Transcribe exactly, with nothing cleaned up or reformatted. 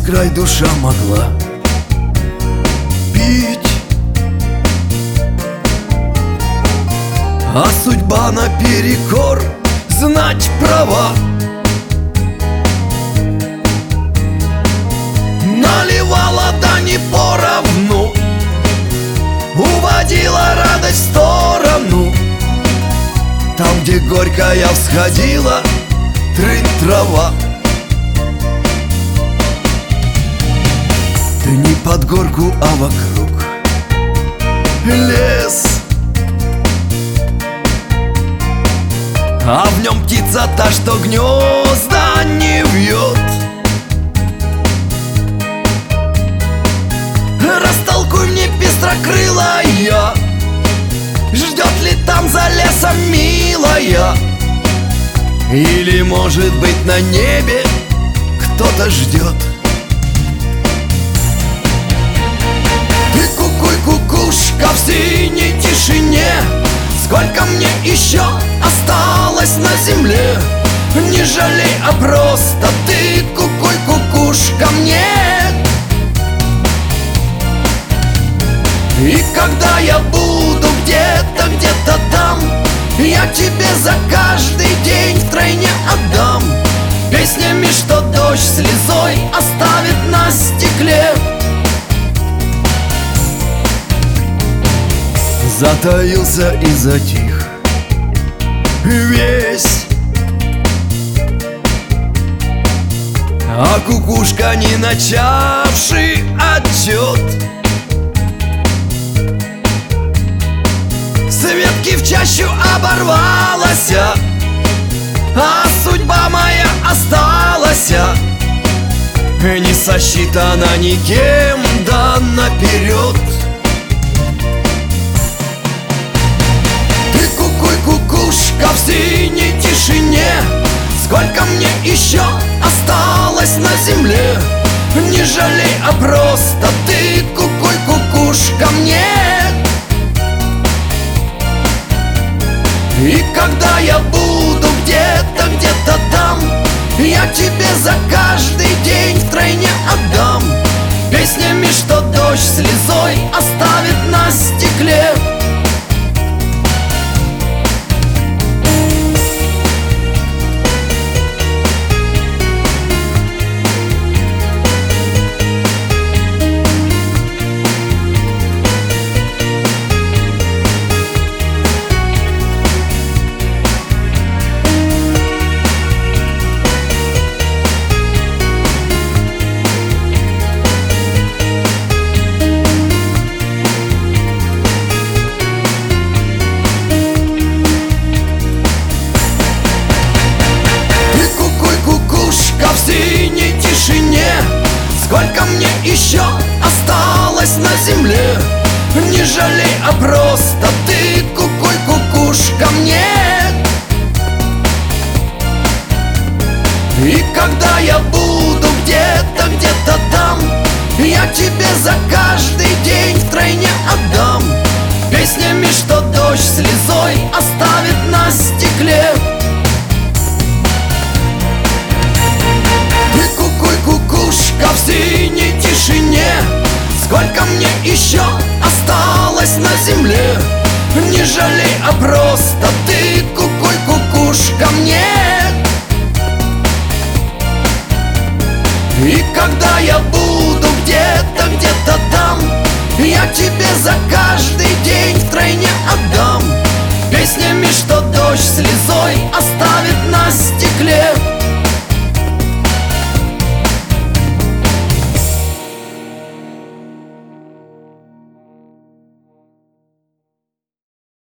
край душа могла пить, а судьба наперекор знать права. Наливала, да не поровну, уводила радость в сторону. Там, где горькая всходила трынь трава. Да не под горку, а вокруг лес, а в нем птица та, что гнезда не вьет. Растолкуй мне, пестрокрылая, ждет ли там за лесом милая? Или, может быть, на небе кто-то ждет? Ты кукуй, кукушка в синей тишине, сколько мне еще осталось на земле? Не жалей, а просто ты кукуй, кукушка мне. И когда я буду где-то, где-то там, я тебе за каждый день втройне отдам песнями, что дождь слезой оставит на стекле. Затаился и затих весь, а кукушка, не начавший отчет, с ветки в чащу оборвалась, а судьба моя осталась не сосчитана никем, да наперед. Ты кукуй, кукушка в синей тишине, сколько мне еще осталось на земле? Не жалей, а просто ты кукуй, кукушка мне. И когда я буду где-то, где-то там, я тебе за каждый день втройне отдам песнями, что дождь слезой оставит на стекле. Сколько мне еще осталось на земле? Не жалей, а просто ты кукуй, кукушка мне. И когда я буду где-то, где-то там, я тебе за каждый день втройне отдам песнями, что дождь слезой оставит на стекле. Кукушка в синей тишине, сколько мне еще осталось на земле? Не жалей, а просто ты кукуй, кукушка мне. И когда я буду где-то, где-то там, я тебе за каждый день втройне отдам песнями, что дождь слезой оставит на стекле.